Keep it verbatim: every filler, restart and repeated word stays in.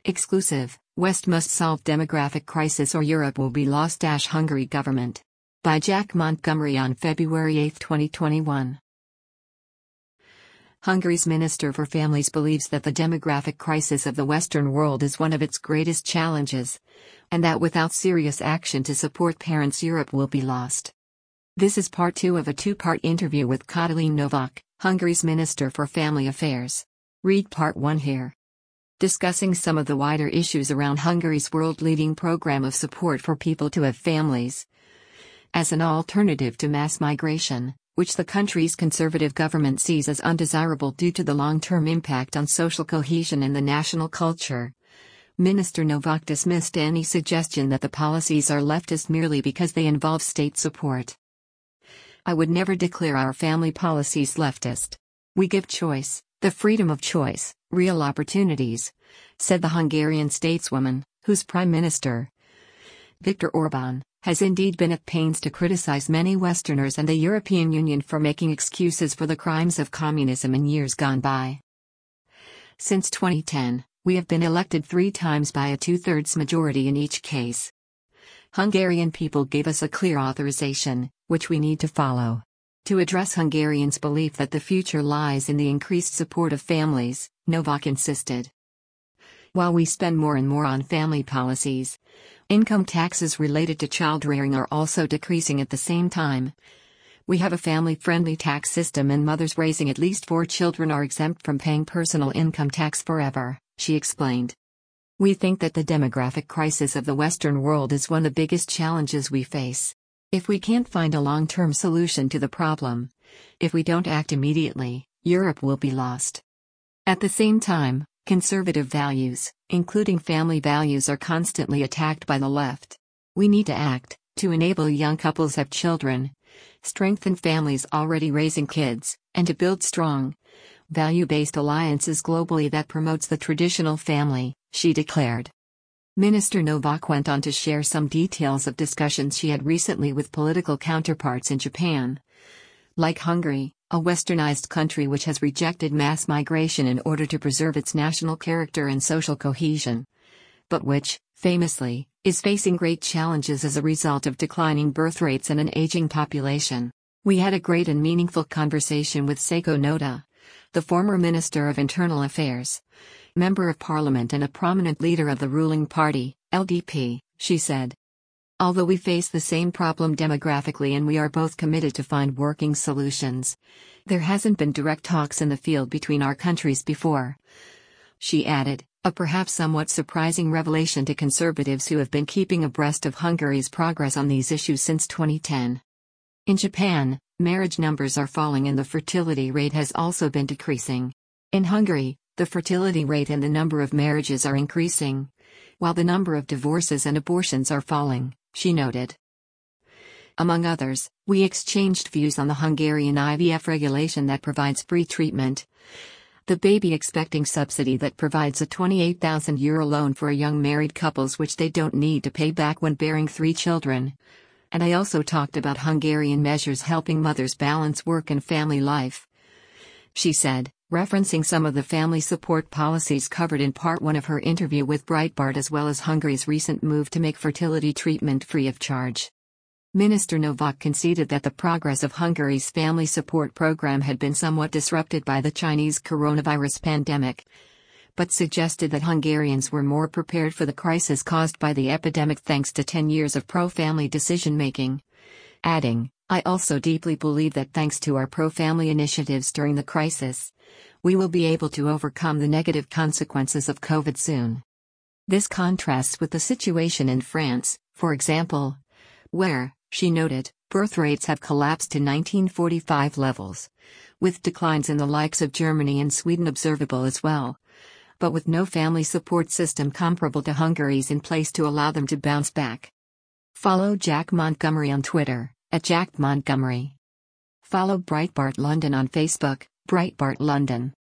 Exclusive, West must solve demographic crisis or Europe will be lost. Hungary government. By Jack Montgomery on February eighth, twenty twenty-one. Hungary's Minister for Families believes that the demographic crisis of the Western world is one of its greatest challenges, and that without serious action to support parents, Europe will be lost. This is part two of a two-part interview with Katalin Novak, Hungary's Minister for Family Affairs. Read part one here. Discussing some of the wider issues around Hungary's world-leading program of support for people to have families as an alternative to mass migration, which the country's conservative government sees as undesirable due to the long-term impact on social cohesion and the national culture. Minister Novak dismissed any suggestion that the policies are leftist merely because they involve state support. "I would never declare our family policies leftist. We give choice, the freedom of choice, real opportunities," said the Hungarian stateswoman, whose prime minister, Viktor Orbán, has indeed been at pains to criticize many Westerners and the European Union for making excuses for the crimes of communism in years gone by. "Since twenty ten, we have been elected three times by a two-thirds majority in each case. Hungarian people gave us a clear authorization, which we need to follow. To address Hungarians' belief that the future lies in the increased support of families," Novak insisted. "While we spend more and more on family policies, income taxes related to child-rearing are also decreasing at the same time. We have a family-friendly tax system and mothers raising at least four children are exempt from paying personal income tax forever," she explained. "We think that the demographic crisis of the Western world is one of the biggest challenges we face. If we can't find a long-term solution to the problem, if we don't act immediately, Europe will be lost. At the same time, conservative values, including family values, are constantly attacked by the left. We need to act, to enable young couples have children, strengthen families already raising kids, and to build strong, value-based alliances globally that promotes the traditional family," she declared. Minister Novak went on to share some details of discussions she had recently with political counterparts in Japan. Like Hungary, a westernized country which has rejected mass migration in order to preserve its national character and social cohesion, but which, famously, is facing great challenges as a result of declining birth rates and an aging population. "We had a great and meaningful conversation with Seiko Noda, the former Minister of Internal Affairs, Member of Parliament and a prominent leader of the ruling party, L D P, she said. "Although we face the same problem demographically and we are both committed to find working solutions, there hasn't been direct talks in the field between our countries before," she added, a perhaps somewhat surprising revelation to conservatives who have been keeping abreast of Hungary's progress on these issues since twenty ten. In Japan, marriage numbers are falling and the fertility rate has also been decreasing. In Hungary, the fertility rate and the number of marriages are increasing, while the number of divorces and abortions are falling, she noted. Among others, we exchanged views on the Hungarian I V F regulation that provides free treatment, the baby expecting subsidy that provides a twenty-eight thousand euro loan for young married couples which they don't need to pay back when bearing three children, and I also talked about Hungarian measures helping mothers balance work and family life," she said, referencing some of the family support policies covered in part one of her interview with Breitbart as well as Hungary's recent move to make fertility treatment free of charge. Minister Novak conceded that the progress of Hungary's family support program had been somewhat disrupted by the Chinese coronavirus pandemic, but suggested that Hungarians were more prepared for the crisis caused by the epidemic thanks to ten years of pro-family decision-making, adding, "I also deeply believe that thanks to our pro-family initiatives during the crisis, we will be able to overcome the negative consequences of COVID soon." This contrasts with the situation in France, for example, where, she noted, birth rates have collapsed to nineteen forty-five levels, with declines in the likes of Germany and Sweden observable as well, but with no family support system comparable to Hungary's in place to allow them to bounce back. Follow Jack Montgomery on Twitter, at Jack Montgomery. Follow Breitbart London on Facebook, Breitbart London.